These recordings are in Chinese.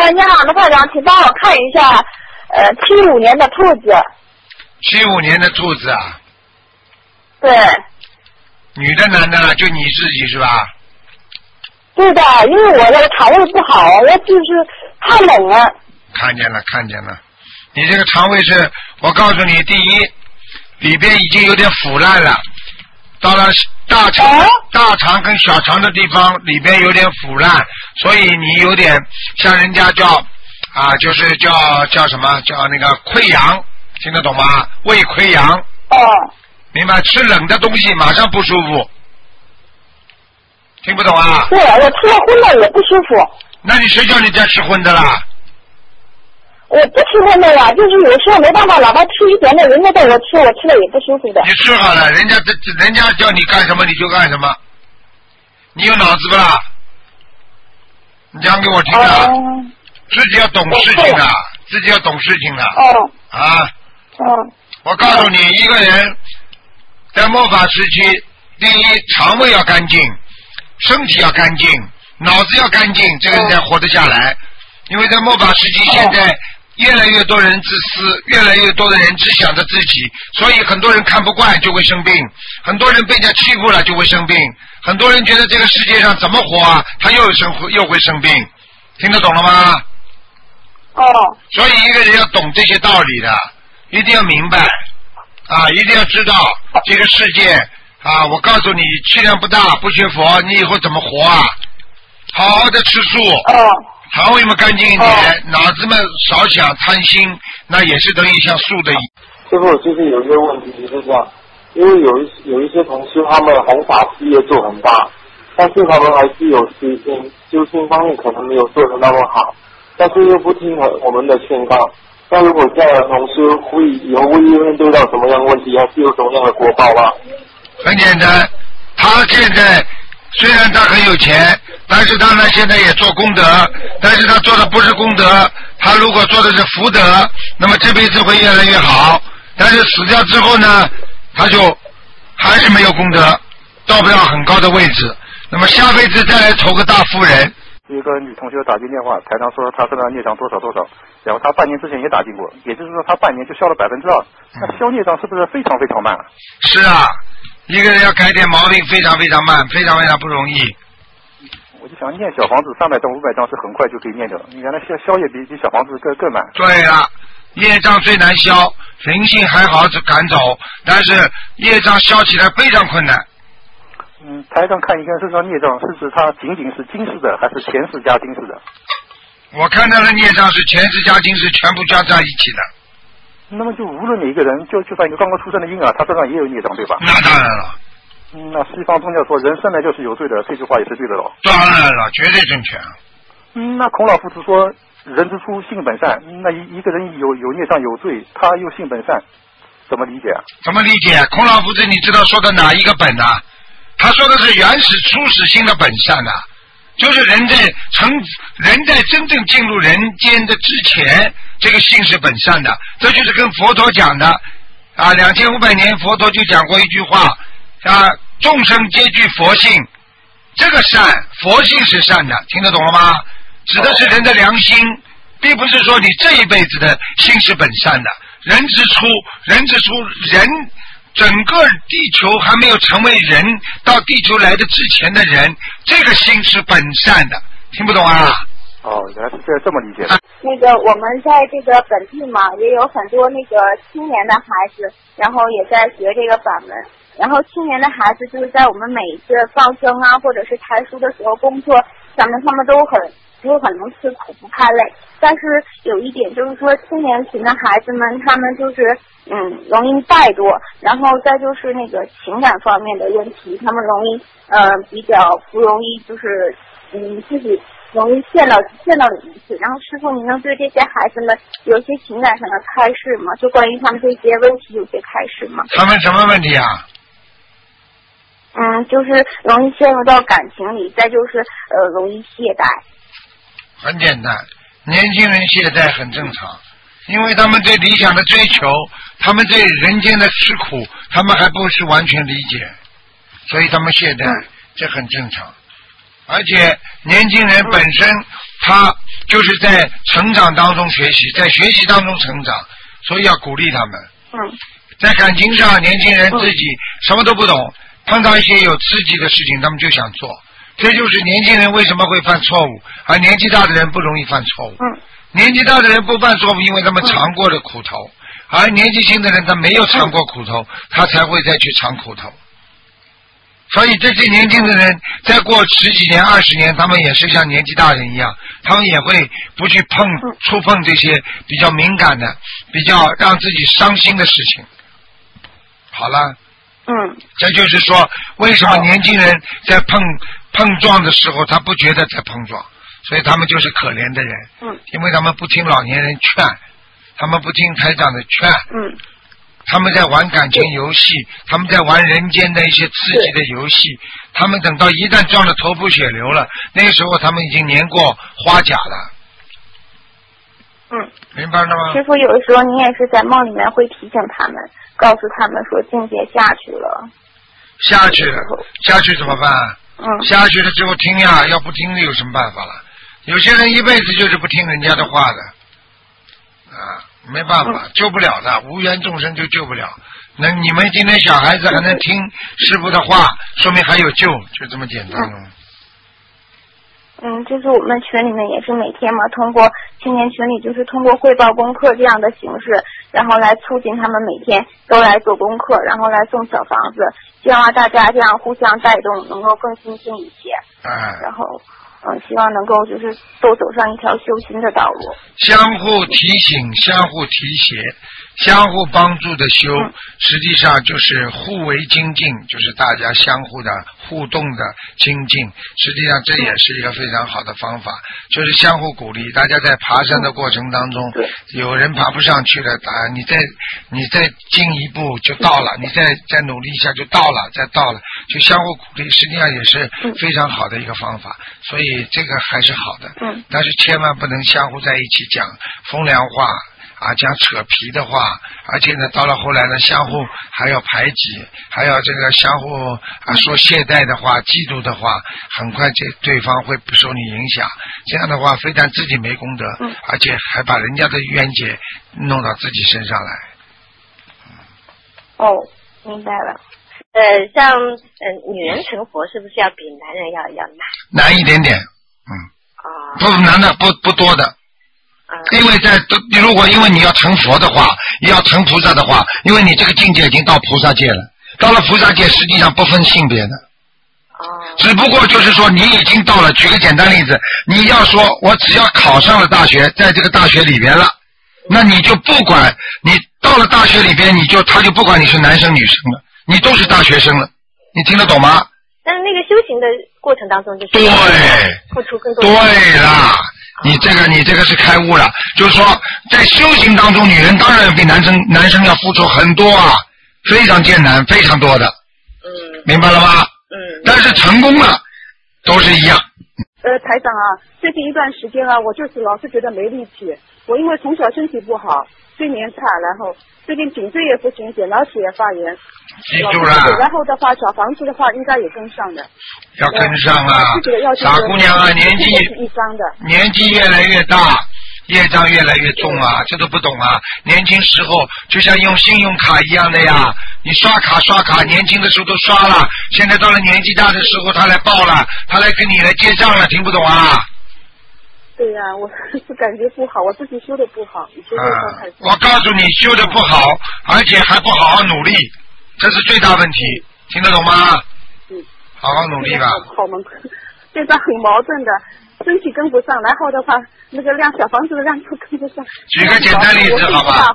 你好，卢台长，请帮我看一下，75年的兔子。 75年的兔子啊？ 对。 女的男的？就你自己是吧？ 对的，因为我的肠胃不好，我就是太冷了。 看见了，看见了。你这个肠胃是，我告诉你，第一，里边已经有点腐烂了，到了大肠跟小肠的地方里边有点腐烂，所以你有点像人家叫就是叫什么叫那个溃疡，听得懂吗？胃溃疡。 哦。 明白？吃冷的东西马上不舒服。听不懂啊？ 对，我吃了荤的也不舒服。 那你谁叫你在吃荤的啦？ 我不吃荤的呀，就是有时候没办法，哪怕吃一点点，人家带我吃，我吃了也不舒服的。 你吃好了，人家叫你干什么你就干什么，你有脑子不啦？你讲给我听啊！自己要懂事情的，自己要懂事情的。 哦。 啊。 嗯。 我告诉你，一个人在末法时期，第一，肠胃要干净，身体要干净，脑子要干净，这个人才活得下来。因为在末法时期，现在越来越多人自私，越来越多的人只想着自己，所以很多人看不惯就会生病，很多人被人家欺负了就会生病，很多人觉得这个世界上怎么活啊，他又会生病，听得懂了吗？ 哦。 所以一个人要懂这些道理的，一定要明白啊，一定要知道这个世界啊，我告诉你，气量不大，不学佛，你以后怎么活啊？好好的吃素。 哦。 肠胃嘛干净一点，脑子嘛少想贪心，那也是等于像素的。 师傅，就是有一个问题就是这样，因为有一些同修他们弘法事业做很大，但是他们还是有私心，修心方面可能没有做得那么好，但是又不听我们的劝告。那如果这样的同修以后会面对到什么样的问题，还是有什么样的果报吗？ 很简单，他现在虽然他很有钱，但是他呢现在也做功德，但是他做的不是功德，他如果做的是福德，那么这辈子会越来越好，但是死掉之后呢，他就还是没有功德，到不了很高的位置，那么下辈子再来投个大富人。 一个女同学打进电话，台长说她身上孽障多少多少，然后她半年之前也打进过，也就是说她半年就消了2%，那消孽障是不是非常非常慢啊？ 是啊，一个人要改点毛病非常非常慢，非常非常不容易。 我就想念小房子300张500张是很快就可以念掉的，原来消业比小房子更慢。 对了，业障最难消，灵性还好赶走，但是业障消起来非常困难。 台上看一个人身上孽障，是指他仅仅是今世的，还是前世加今世的？ 我看到的孽障是前世加今世全部加在一起的。 那么就无论哪一个人，就算一个刚刚出生的婴儿，他身上也有孽障，对吧？ 那当然了。 那西方宗教说人生来就是有罪的，这句话也是对的喽。 当然了，绝对正确。 那孔老夫子说人之初性本善，那一个人有孽障有罪，他又性本善，怎么理解啊？ 怎么理解？孔老夫子你知道说的哪一个本啊？他说的是原始初始性的本善啊，就是人在真正进入人间的之前，这个性是本善的，这就是跟佛陀讲的啊，2500年佛陀就讲过一句话啊，众生皆具佛性，这个善佛性是善的，听得懂了吗？指的是人的良心，并不是说你这一辈子的心是本善的，人之初人整个地球还没有成为人，到地球来的之前的人，这个心是本善的，听不懂啊？ 哦，原来是这么理解。 那个我们在这个本地嘛，也有很多那个青年的孩子，然后也在学这个法门。然后青年的孩子就是在我们每一次放生啊，或者是抬书的时候工作，他们都很能吃苦不怕累。但是有一点就是说，青年群的孩子们，他们就是容易怠惰，然后再就是那个情感方面的问题，他们容易比较不容易就是自己容易陷到里面去。然后师父，您能对这些孩子们有些情感上的开示吗？就关于他们这些问题有些开示吗？ 他们什么问题啊？ 就是容易陷入到感情里，再就是容易懈怠。 很简单，年轻人懈怠很正常，因为他们对理想的追求，他们对人间的吃苦，他们还不是完全理解，所以他们懈怠，这很正常。 而且年轻人本身他就是在成长当中学习，在学习当中成长，所以要鼓励他们。在感情上，年轻人自己什么都不懂，碰到一些有刺激的事情，他们就想做。这就是年轻人为什么会犯错误，而年纪大的人不容易犯错误。年纪大的人不犯错误，因为他们尝过了苦头，而年纪轻的人他没有尝过苦头，他才会再去尝苦头。所以这些年轻的人再过10几年20年，他们也是像年纪大人一样，他们也会不去触碰这些比较敏感的比较让自己伤心的事情。好了，这就是说为什么年轻人在碰撞的时候他不觉得在碰撞，所以他们就是可怜的人。因为他们不听老年人劝，他们不听台长的劝，他们在玩感情游戏，他们在玩人间的一些刺激的游戏，他们等到一旦撞得头破血流了，那个时候他们已经年过花甲了。明白了吗？ 师父，有的时候你也是在梦里面会提醒他们，告诉他们说境界下去了。 下去怎么办？下去了之后听呀，要不听有什么办法了？有些人一辈子就是不听人家的话的，没办法，救不了的，无缘众生就救不了。那你们今天小孩子还能听师父的话，说明还有救，就这么简单了。 就是我们群里面也是每天嘛，通过青年群里就是通过汇报功课这样的形式，然后来促进他们每天都来做功课，然后来送小房子，希望大家这样互相带动，能够更精进一些。然后希望能够就是都走上一条修心的道路， 相互提醒，相互提携，相互帮助的修，实际上就是互为精进，就是大家相互的互动的精进。实际上这也是一个非常好的方法，就是相互鼓励。大家在爬山的过程当中，有人爬不上去了，你再进一步就到了，你再努力一下就到了，再到了，就相互鼓励，实际上也是非常好的一个方法。所以这个还是好的，但是千万不能相互在一起讲风凉话讲扯皮的话，而且呢到了后来呢相互还要排挤，还要这个相互说懈怠的话，嫉妒的话，很快对方会不受你影响。这样的话非但自己没功德，而且还把人家的冤结弄到自己身上来。 明白了。 像女人成佛是不是要比男人要难一点点？不难的，不多的。因为因为你要成佛的话，也要成菩萨的话，因为你这个境界已经到菩萨界了，到了菩萨界实际上不分性别的。只不过就是说你已经到了，举个简单例子，你要说我只要考上了大学，在这个大学里边了，那你就不管你到了大学里边，他就不管你是男生女生了，你都是大学生了，你听得懂吗？ 但是那个修行的过程当中，就是对， 付出更多。 对啦，你这个是开悟了，就是说在修行当中，女人当然比男生要付出很多非常艰难，非常多的。明白了吗？但是成功了，都是一样。 台长最近一段时间我就是老是觉得没力气。我因为从小身体不好，睡眠差，然后最近颈椎也不行，扁桃体也发炎。 记住了。 然后的话，小房子的话应该也跟上的。 要跟上傻姑娘年纪越来越大，业障越来越重这都不懂年轻时候就像用信用卡一样的呀，你刷卡，年轻的时候都刷了，现在到了年纪大的时候他来报了，他来跟你来结账了，听不懂对呀，我是感觉不好，我自己修的不好。 我告诉你，修的不好，而且还不好好努力，这是最大问题，听得懂吗？好好努力吧。 现在很矛盾的，身体跟不上，然后的话，那个小房子的量又跟不上。 举个简单例子好吧？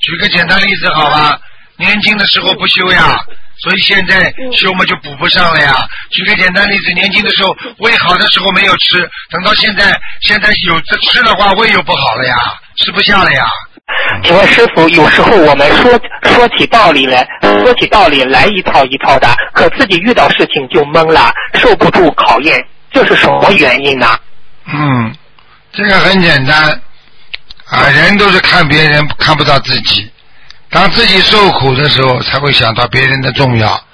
年轻的时候不修呀，所以现在修嘛就补不上了呀。举个简单例子，年轻的时候胃好的时候没有吃，等到现在有的吃的话胃又不好了呀，吃不下了呀。 请问师父，有时候我们说起道理来一套一套的，可自己遇到事情就懵了，受不住考验，这是什么原因呢？ 这个很简单人都是看别人看不到自己，当自己受苦的时候才会想到别人的重要，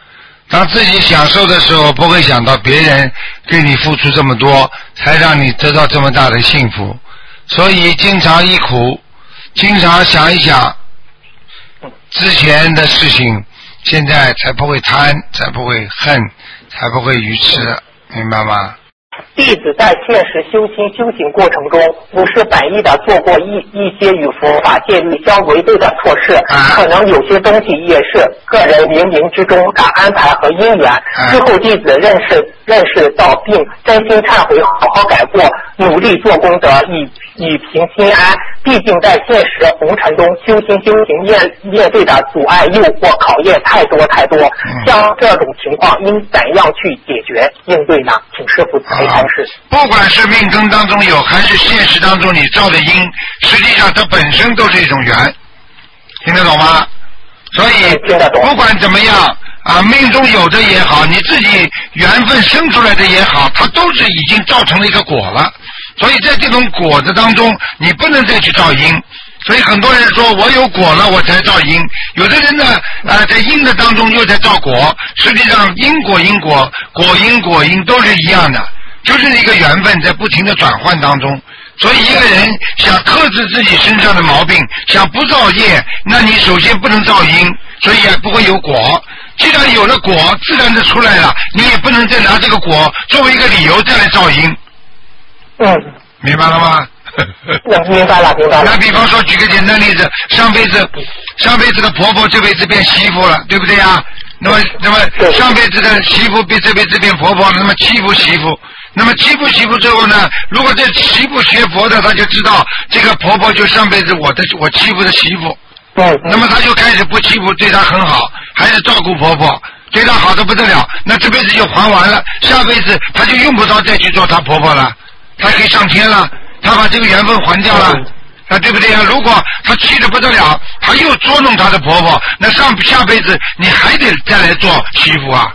当自己享受的时候，不会想到别人给你付出这么多，才让你得到这么大的幸福。所以经常忆苦，经常想一想之前的事情，现在才不会贪，才不会恨，才不会愚痴，明白吗？ 弟子在现实修行过程中，不是本意的做过一些与佛法戒律相违背的错事，可能有些东西也是个人冥冥之中的安排和因缘。之后弟子认识到并真心忏悔，好好改过，努力做功德，以平心安。毕竟在现实红尘中修行面对的阻碍、诱惑、考验太多。像这种情况应怎样去解决应对呢？请师父慈悲开示。 不管是命根当中有，还是现实当中你造的因，实际上它本身都是一种缘，听得懂吗？所以不管怎么样啊，命中有的也好，你自己缘分生出来的也好，它都是已经造成了一个果了。所以在这种果子当中，你不能再去造因。所以很多人说我有果了我才造因，有的人呢在因的当中又在造果，实际上因果果因都是一样的，就是一个缘分在不停的转换当中。所以一个人想克制自己身上的毛病，想不造业，那你首先不能造因，所以也不会有果。既然有了果，自然的出来了，你也不能再拿这个果作为一个理由再来造因。明白了吗？ 明白了。 那比方说举个简单例子，上辈子的婆婆这辈子变媳妇了，对不对啊？那么上辈子的媳妇比这辈子变婆婆，那么欺负媳妇。那么欺负媳妇之后呢，如果这媳妇学佛的，她就知道这个婆婆就上辈子我欺负的媳妇。那么她就开始不欺负，对她很好，还是照顾婆婆，对她好的不得了。那这辈子就还完了，下辈子她就用不着再去做她婆婆了，她可以上天了，她把这个缘分还掉了。对不对啊？如果她气得不得了，她又捉弄她的婆婆，那下辈子你还得再来做媳妇啊。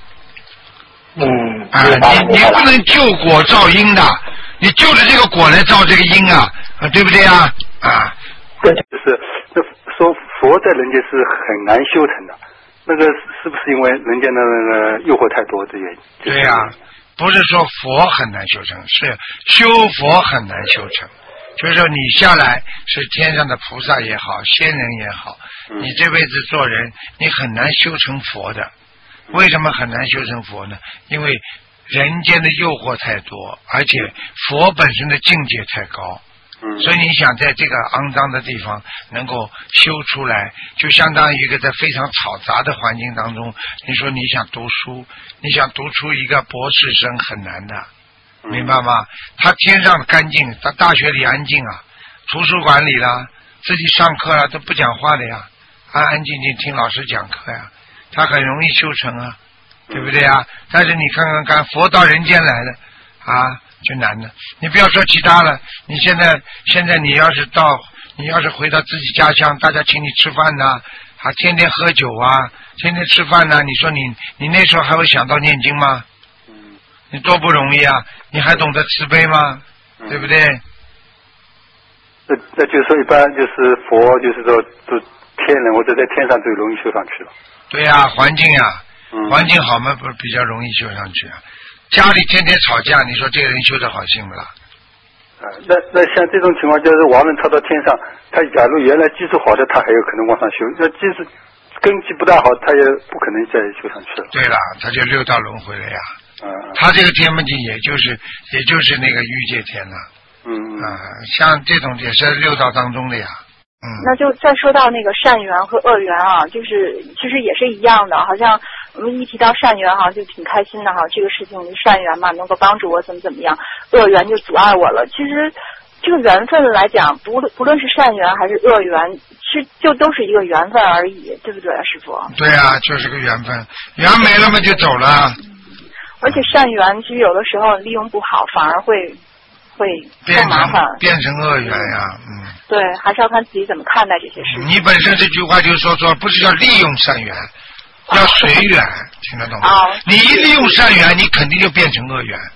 你不能就果造因的，你就着这个果来造这个因啊，对不对啊？ 就是说佛在人间是很难修成的，那个是不是因为人间的那个诱惑太多的原因？ 对呀，不是说佛很难修成，是修佛很难修成。就是说你下来是天上的菩萨也好，仙人也好，你这辈子做人你很难修成佛的。为什么很难修成佛呢？因为人间的诱惑太多，而且佛本身的境界太高。所以你想在这个肮脏的地方能够修出来，就相当于一个在非常嘈杂的环境当中，你说你想读书，你想读出一个博士生很难的，明白吗？他天上干净，他大学里安静啊，图书馆里啦，自己上课啦都不讲话的呀，安安静静听老师讲课呀，他很容易修成啊，对不对啊？但是你看佛到人间来了啊，就难了。你不要说其他了，你现在你要是回到自己家乡，大家请你吃饭呐，天天喝酒啊，天天吃饭呐，你说你那时候还会想到念经吗？你多不容易啊，你还懂得慈悲吗？对不对？ 那就是说一般就是佛就是说都天人或者在天上最容易修上去了。对呀，环境呀，环境好嘛，不是比较容易修上去啊。家里天天吵架，你说这个人修得好行不啦？ 那像这种情况，就是亡人超到天上，他假如原来基础好的，他还有可能往上修；那即使根基不大好，他也不可能再修上去了。 对了，他就六道轮回了呀。他这个天门境也就是那个欲界天了。像这种也是六道当中的呀。 那就再说到那个善缘和恶缘啊，就是其实也是一样的，好像我们一提到善缘哈，就挺开心的哈，这个事情善缘嘛，能够帮助我怎么样，恶缘就阻碍我了。其实这个缘分来讲，不论是善缘还是恶缘，其实就都是一个缘分而已，对不对啊，师父？ 对啊，就是个缘分，缘没了嘛就走了。 而且善缘其实有的时候利用不好，反而会更麻烦， 变成恶缘呀。 对，还是要看自己怎么看待这些事情。 你本身这句话就是说不是要利用善缘，要随缘，听得懂吗？你一利用善缘，你肯定就变成恶缘。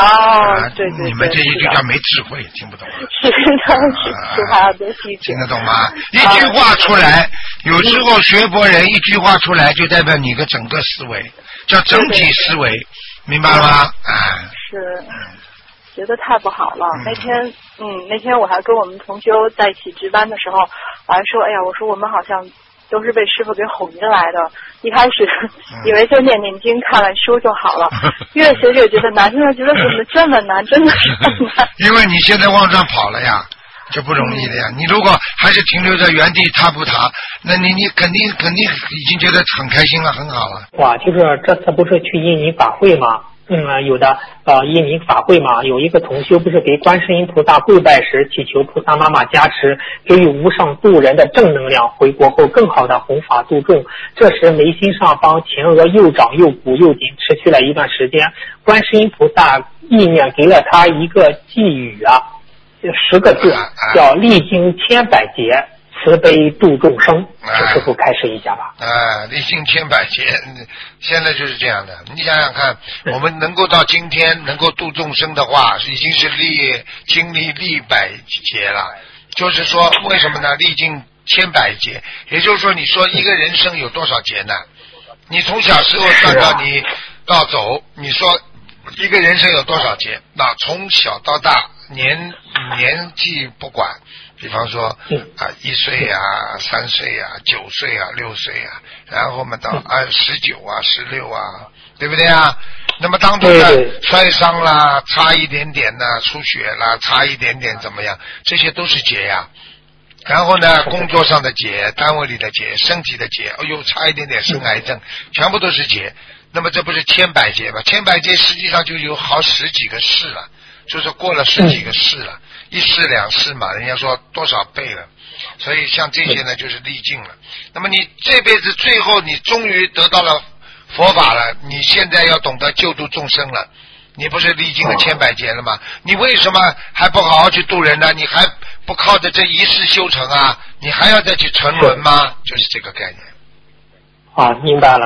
对对对， 你们这一句叫没智慧，听不懂。 是的，说话要多细致。 听得懂吗？一句话出来，有时候学佛人一句话出来，就代表你的整个思维，叫整体思维，明白了吗？ 是。觉得太不好了。那天我还跟我们同修在一起值班的时候，我还说，哎呀，我说我们好像都是被师傅给哄着来的。一开始以为就念经看完书就好了，越学越觉得难，现在觉得怎么这么难，真的是很难。 因为你现在往上跑了呀，就不容易的呀。你如果还是停留在原地踏步踏，那你肯定已经觉得很开心了，很好了。 哇，就是这次不是去印尼法会吗？有的印尼法会嘛，有一个同修不是给观世音菩萨跪拜时祈求菩萨妈妈加持，给予无上度人的正能量，回国后更好的弘法度众。这时眉心上方前额又长又鼓又紧，持续了一段时间。观世音菩萨意念给了他一个寄语10个字，叫历经千百劫，慈悲度众生。师傅开示一下吧。 历经千百劫，现在就是这样的。你想想看，我们能够到今天能够度众生的话，已经是经历历百劫了。就是说，为什么呢？历经千百劫，也就是说，你说一个人生有多少劫呢？你从小时候算到你到走，你说一个人生有多少劫？那从小到大，年纪不管。比方说1岁啊，3岁啊，9岁啊，6岁啊，然后嘛到19啊，16啊，对不对啊？那么当中的摔伤啦，差一点点呢，出血啦，差一点点怎么样？这些都是劫呀。然后呢，工作上的劫，单位里的劫，身体的劫，哎呦，差一点点生癌症，全部都是劫。那么这不是千百劫吗？千百劫实际上就有好10几个世了，就是过了10几个世了。1世2世嘛，人家说多少倍了，所以像这些呢就是历尽了。那么你这辈子最后你终于得到了佛法了，你现在要懂得救度众生了，你不是历经了千百劫了吗？你为什么还不好好去度人呢？你还不靠着这一世修成啊？你还要再去沉沦吗？就是这个概念。 明白了。